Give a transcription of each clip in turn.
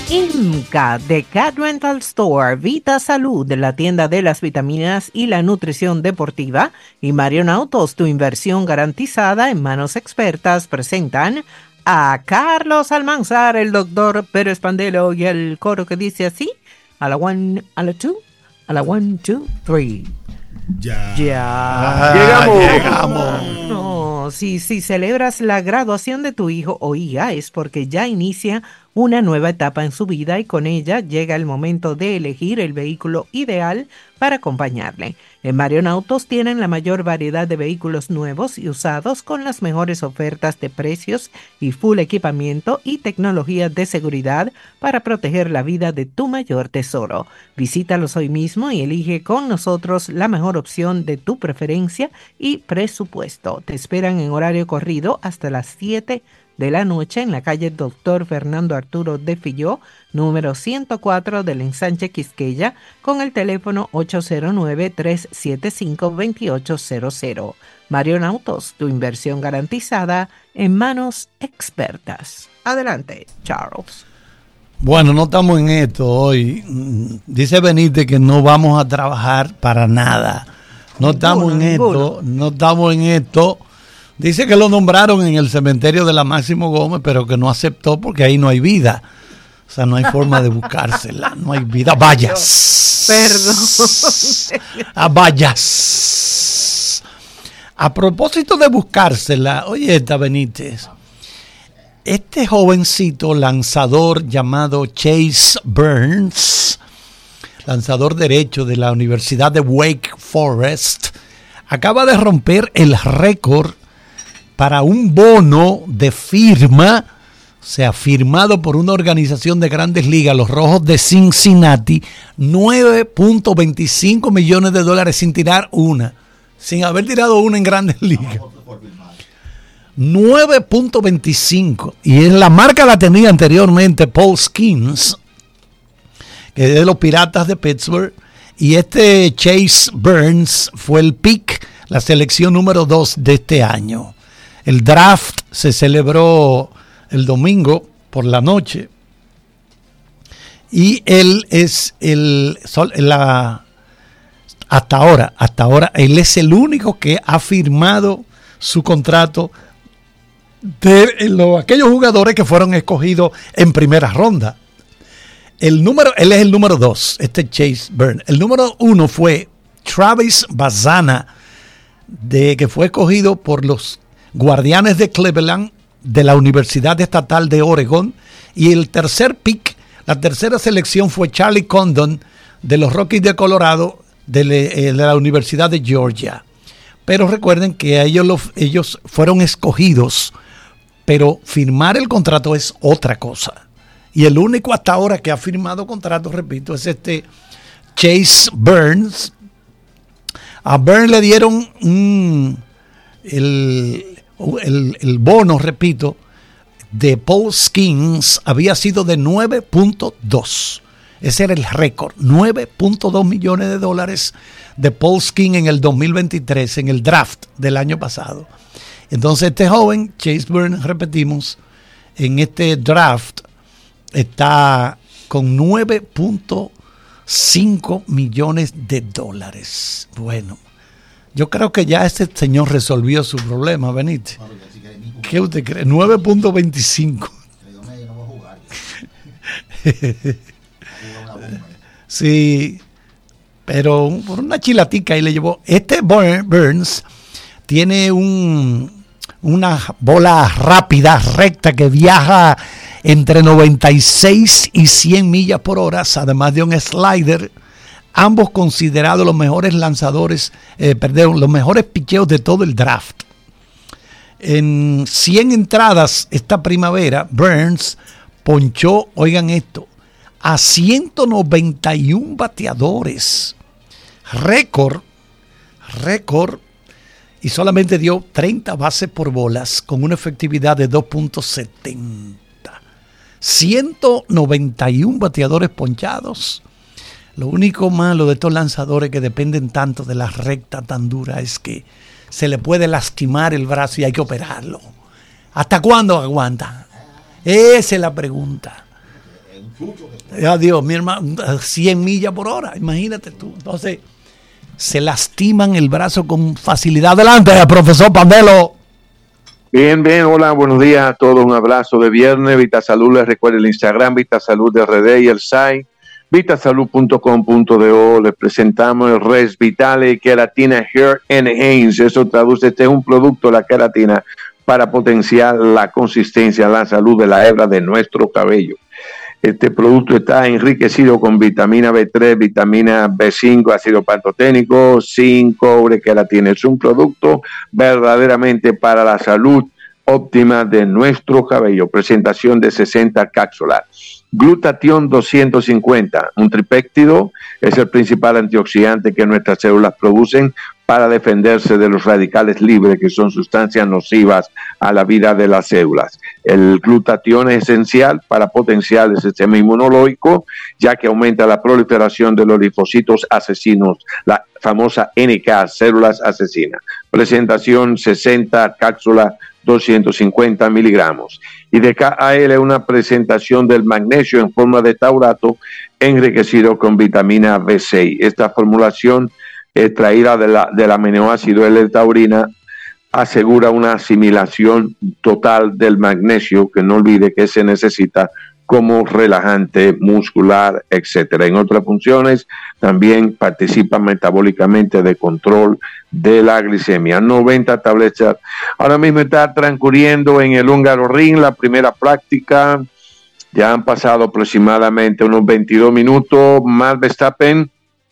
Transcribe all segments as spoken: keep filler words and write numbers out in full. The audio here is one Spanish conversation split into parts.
IMCA, The Cat Rental Store, Vita Salud, la tienda de las vitaminas y la nutrición deportiva, y Marion Autos, tu inversión garantizada en manos expertas, presentan a Carlos Almanzar, el doctor Pérez Pandelo y el coro que dice así, a la one, a la two, a la one, two, three. Ya. Ya. Llegamos. Llegamos. No, si, si celebras la graduación de tu hijo o hija es porque ya inicia una nueva etapa en su vida y con ella llega el momento de elegir el vehículo ideal para acompañarle. En Marion Autos tienen la mayor variedad de vehículos nuevos y usados con las mejores ofertas de precios y full equipamiento y tecnología de seguridad para proteger la vida de tu mayor tesoro. Visítalos hoy mismo y elige con nosotros la mejor opción de tu preferencia y presupuesto. Te esperan en horario corrido hasta las siete de la noche en la calle Doctor Fernando Arturo de Filló, número ciento cuatro del Ensanche Quisqueya, con el teléfono ocho cero nueve, tres siete cinco, dos ocho cero cero. Marion Autos, tu inversión garantizada en manos expertas. Adelante, Charles. Bueno, no estamos en esto hoy. Dice Benítez que no vamos a trabajar para nada. No estamos en esto, no estamos en esto. Dice que lo nombraron en el cementerio de la Máximo Gómez, pero que no aceptó porque ahí no hay vida. O sea, no hay forma de buscársela. No hay vida. Vayas. Perdón. A vayas. A propósito de buscársela, oye, esta Benítez. Este jovencito lanzador llamado Chase Burns, lanzador derecho de la Universidad de Wake Forest, acaba de romper el récord para un bono de firma, o sea, firmado por una organización de Grandes Ligas, los Rojos de Cincinnati, nueve punto veinticinco millones de dólares sin tirar una, sin haber tirado una en Grandes Ligas. nueve punto veinticinco, y es la marca la tenía anteriormente Paul Skeens, que es de los Piratas de Pittsburgh, y este Chase Burns fue el pick, la selección número dos de este año. El draft se celebró el domingo por la noche y él es el, la, hasta ahora, hasta ahora, él es el único que ha firmado su contrato de los, aquellos jugadores que fueron escogidos en primera ronda. El número, él es el número dos, este Chase Burns. El número uno fue Travis Bazzana, de que fue escogido por los Guardianes de Cleveland de la Universidad Estatal de Oregón, y el tercer pick, la tercera selección fue Charlie Condon de los Rockies de Colorado de, le, de la Universidad de Georgia. Pero recuerden que ellos, los, ellos fueron escogidos, pero firmar el contrato es otra cosa. Y el único hasta ahora que ha firmado contrato, repito, es este Chase Burns. A Burns le dieron un, el, el, el bono, repito, de Paul Skeens había sido de nueve punto dos. Ese era el récord, nueve punto dos millones de dólares de Paul Skeens en el dos mil veintitrés, en el draft del año pasado. Entonces este joven, Chase Burns, repetimos, en este draft está con nueve punto cinco millones de dólares. Bueno, yo creo que ya este señor resolvió su problema, Benítez. ¿Qué usted cree? nueve punto veinticinco. Sí, pero por una chilatica ahí le llevó. Este Burns tiene un, una bola rápida, recta, que viaja entre noventa y seis y cien millas por hora, además de un slider, ambos considerados los mejores lanzadores, eh, perdón, los mejores picheos de todo el draft. En cien entradas esta primavera, Burns ponchó, oigan esto, a ciento noventa y uno bateadores, récord, récord, y solamente dio treinta bases por bolas con una efectividad de dos punto setenta. ciento noventa y uno bateadores ponchados. Lo único malo de estos lanzadores que dependen tanto de la recta tan dura es que se le puede lastimar el brazo y hay que operarlo. ¿Hasta cuándo aguanta? Esa es la pregunta. Adiós, mi hermano, cien millas por hora, imagínate tú. Entonces, se lastiman el brazo con facilidad. Adelante, profesor Pandelo. Bien, bien, hola, buenos días a todos, un abrazo de viernes. Vitasalud, les recuerdo el Instagram, Vitasalud de R D y el site vitasalud punto com punto do. Les presentamos el Res Vitale Keratina Hair Enhance. Eso traduce, este es un producto, la queratina, para potenciar la consistencia, la salud de la hebra de nuestro cabello. Este producto está enriquecido con vitamina B tres, vitamina B cinco, ácido pantoténico, zinc, cobre, queratina. Es un producto verdaderamente para la salud óptima de nuestro cabello. Presentación de sesenta cápsulas. Glutatión doscientos cincuenta, un tripéptido, es el principal antioxidante que nuestras células producen para defenderse de los radicales libres, que son sustancias nocivas a la vida de las células. El glutatión es esencial para potenciar el sistema inmunológico, ya que aumenta la proliferación de los linfocitos asesinos, la famosa N K, células asesinas. Presentación sesenta cápsulas, doscientos cincuenta miligramos. Y de K A L, una presentación del magnesio en forma de taurato enriquecido con vitamina B seis. Esta formulación extraída de la, del aminoácido L-taurina asegura una asimilación total del magnesio, que no olvide que se necesita como relajante muscular, etcétera. En otras funciones también participa metabólicamente de control de la glicemia. noventa tabletas. Ahora mismo está transcurriendo en el Húngaro Ring la primera práctica. Ya han pasado aproximadamente unos veintidós minutos. Max Verstappen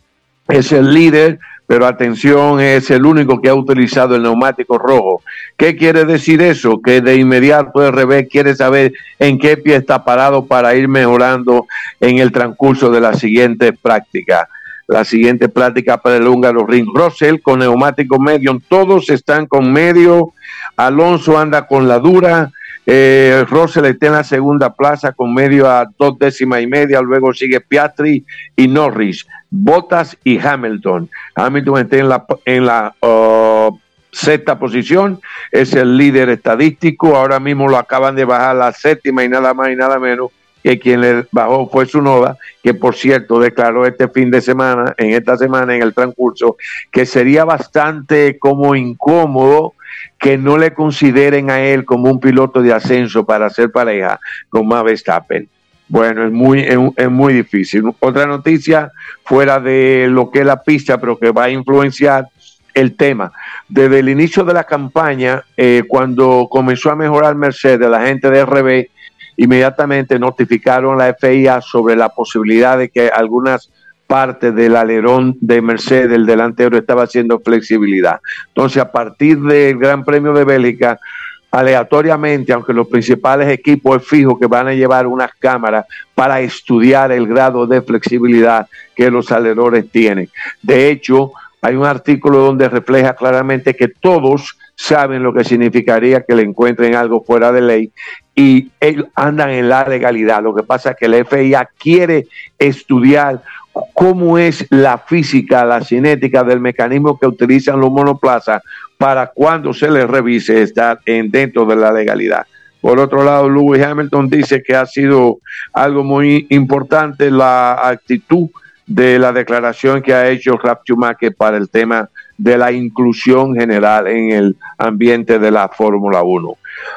es el líder, pero atención, es el único que ha utilizado el neumático rojo. ¿Qué quiere decir eso? Que de inmediato el revés quiere saber en qué pie está parado para ir mejorando en el transcurso de la siguiente práctica. La siguiente práctica para el Húngaro Ring. Russell con neumático medio, todos están con medio. Alonso anda con la dura. Eh, Russell está en la segunda plaza con medio a dos décimas y media. Luego sigue Piastri y Norris, Bottas y Hamilton. Hamilton está en la, en la uh, sexta posición, es el líder estadístico. Ahora mismo lo acaban de bajar a la séptima y nada más y nada menos que quien le bajó fue Tsunoda, que por cierto declaró este fin de semana, en esta semana, en el transcurso, que sería bastante como incómodo que no le consideren a él como un piloto de ascenso para hacer pareja con Max Verstappen. Bueno, es muy, es, es muy difícil. Otra noticia fuera de lo que es la pista, pero que va a influenciar el tema. Desde el inicio de la campaña, eh, cuando comenzó a mejorar Mercedes, la gente de R B inmediatamente notificaron a la F I A sobre la posibilidad de que algunas partes del alerón de Mercedes, el delantero, estaba haciendo flexibilidad. Entonces, a partir del Gran Premio de Bélgica, aleatoriamente, aunque los principales equipos es fijo que van a llevar unas cámaras para estudiar el grado de flexibilidad que los alerones tienen. De hecho, hay un artículo donde refleja claramente que todos saben lo que significaría que le encuentren algo fuera de ley y andan en la legalidad. Lo que pasa es que la F I A quiere estudiar cómo es la física, la cinética del mecanismo que utilizan los monoplazas para cuando se les revise estar en, dentro de la legalidad. Por otro lado, Lewis Hamilton dice que ha sido algo muy importante la actitud de la declaración que ha hecho Ralf Schumacher para el tema de la inclusión general en el ambiente de la Fórmula uno.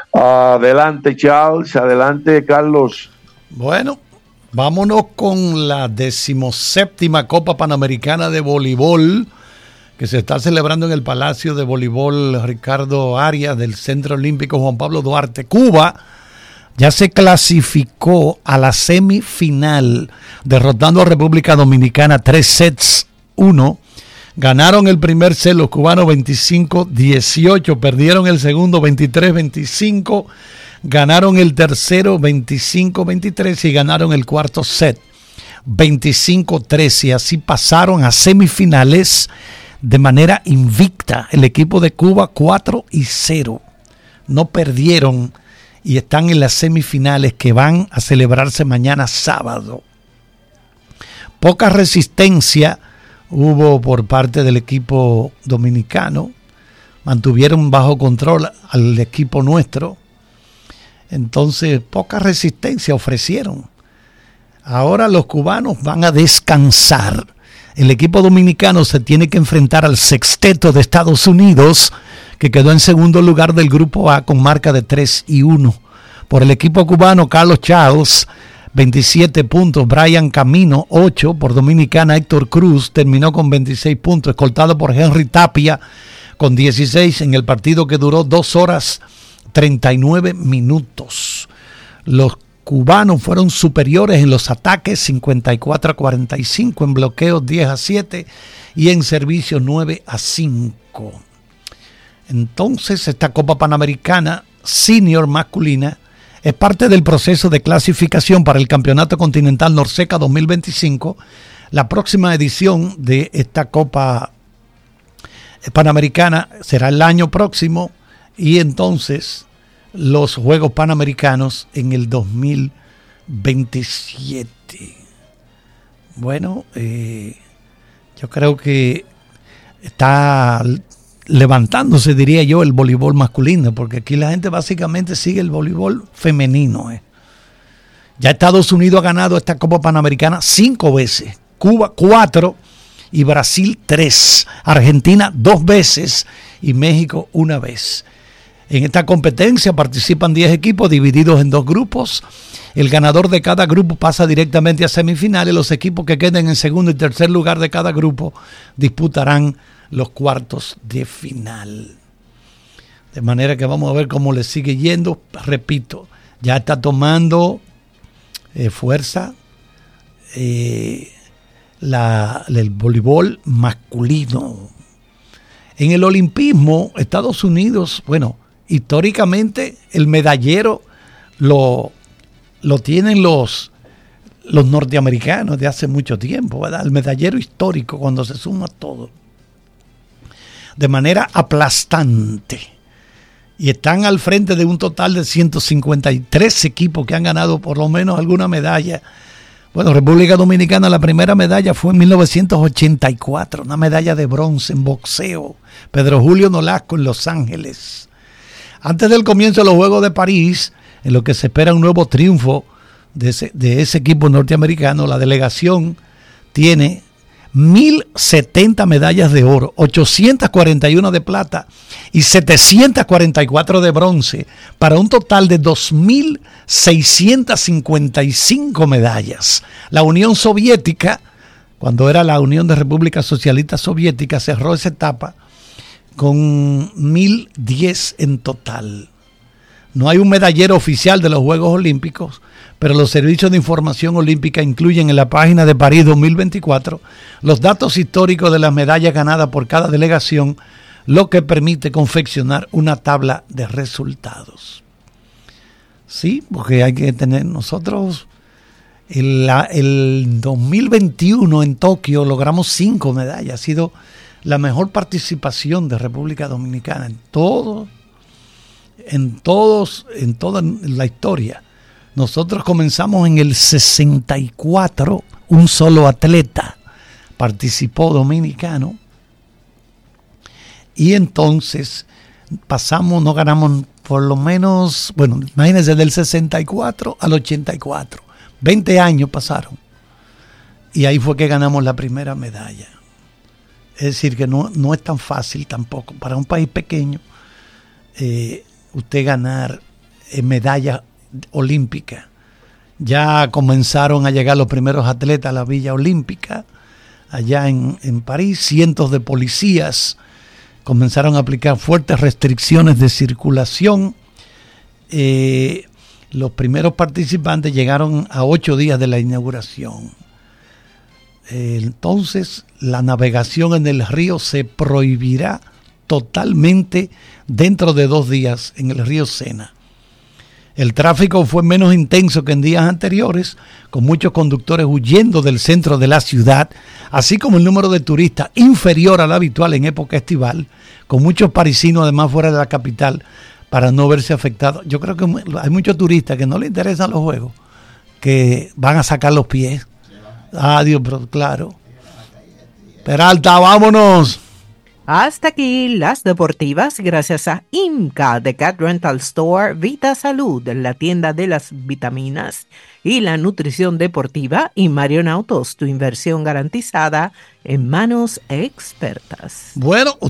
Adelante, Charles, adelante, Carlos. Bueno, vámonos con la decimoséptima Copa Panamericana de Voleibol, que se está celebrando en el Palacio de Voleibol Ricardo Arias del Centro Olímpico Juan Pablo Duarte. Cuba ya se clasificó a la semifinal, derrotando a República Dominicana tres sets uno. Ganaron el primer set los cubanos veinticinco dieciocho, perdieron el segundo veintitrés veinticinco, ganaron el tercero veinticinco veintitrés y ganaron el cuarto set veinticinco trece, y así pasaron a semifinales de manera invicta. El equipo de Cuba cuatro y cero, no perdieron y están en las semifinales que van a celebrarse mañana sábado. Poca resistencia hubo por parte del equipo dominicano, mantuvieron bajo control al equipo nuestro, entonces poca resistencia ofrecieron. Ahora los cubanos van a descansar. El equipo dominicano se tiene que enfrentar al sexteto de Estados Unidos, que quedó en segundo lugar del grupo A con marca de tres y uno. Por el equipo cubano, Carlos Charles, veintisiete puntos. Brian Camino, ocho. Por Dominicana, Héctor Cruz terminó con veintiséis puntos, escoltado por Henry Tapia con dieciséis en el partido que duró dos horas treinta y nueve minutos. Los cubanos fueron superiores en los ataques cincuenta y cuatro a cuarenta y cinco, en bloqueos diez a siete y en servicios nueve a cinco. Entonces esta Copa Panamericana Senior masculina es parte del proceso de clasificación para el Campeonato Continental Norseca dos mil veinticinco. La próxima edición de esta Copa Panamericana será el año próximo y entonces los Juegos Panamericanos en el dos mil veintisiete. Bueno, eh, yo creo que está levantándose, diría yo, el voleibol masculino, porque aquí la gente básicamente sigue el voleibol femenino. Eh. Ya Estados Unidos ha ganado esta Copa Panamericana cinco veces, Cuba cuatro y Brasil tres, Argentina dos veces y México una vez. En esta competencia participan diez equipos divididos en dos grupos. El ganador de cada grupo pasa directamente a semifinales. Los equipos que queden en segundo y tercer lugar de cada grupo disputarán los cuartos de final. De manera que vamos a ver cómo le sigue yendo. Repito, ya está tomando eh, fuerza eh, la, el voleibol masculino. En el olimpismo, Estados Unidos, bueno, históricamente el medallero lo, lo tienen los, los norteamericanos de hace mucho tiempo, ¿verdad? El medallero histórico cuando se suma todo. De manera aplastante. Y están al frente de un total de ciento cincuenta y tres equipos que han ganado por lo menos alguna medalla. Bueno, República Dominicana, la primera medalla fue en mil novecientos ochenta y cuatro, una medalla de bronce en boxeo. Pedro Julio Nolasco en Los Ángeles. Antes del comienzo de los Juegos de París, en lo que se espera un nuevo triunfo de ese, de ese equipo norteamericano, la delegación tiene mil setenta medallas de oro, ochocientas cuarenta y una de plata y setecientas cuarenta y cuatro de bronce, para un total de dos mil seiscientas cincuenta y cinco medallas. La Unión Soviética, cuando era la Unión de Repúblicas Socialistas Soviéticas, cerró esa etapa con mil diez en total. No hay un medallero oficial de los Juegos Olímpicos, pero los servicios de información olímpica incluyen en la página de París dos mil veinticuatro los datos históricos de las medallas ganadas por cada delegación, lo que permite confeccionar una tabla de resultados. Sí, porque hay que tener nosotros, el, el dos mil veintiuno en Tokio logramos cinco medallas, ha sido la mejor participación de República Dominicana en todo, en todos, en toda la historia. Nosotros comenzamos en el sesenta y cuatro, un solo atleta participó dominicano, y entonces pasamos, no ganamos por lo menos, bueno, imagínense, del sesenta y cuatro al ochenta y cuatro, veinte años pasaron, y ahí fue que ganamos la primera medalla. Es decir, que no, no es tan fácil tampoco para un país pequeño eh, usted ganar eh, medalla olímpica. Ya comenzaron a llegar los primeros atletas a la Villa Olímpica, allá en, en París. Cientos de policías comenzaron a aplicar fuertes restricciones de circulación. Eh, los primeros participantes llegaron a ocho días de la inauguración. Entonces, la navegación en el río se prohibirá totalmente dentro de dos días en el río Sena. El tráfico fue menos intenso que en días anteriores, con muchos conductores huyendo del centro de la ciudad, así como el número de turistas inferior al habitual en época estival, con muchos parisinos además fuera de la capital para no verse afectados. Yo creo que hay muchos turistas que no les interesan los juegos, que van a sacar los pies. Adiós, pero claro. Peralta, vámonos. Hasta aquí las deportivas, gracias a IMCA de Cat Rental Store, Vita Salud, la tienda de las vitaminas y la nutrición deportiva, y Marion Autos, tu inversión garantizada en manos expertas. Bueno,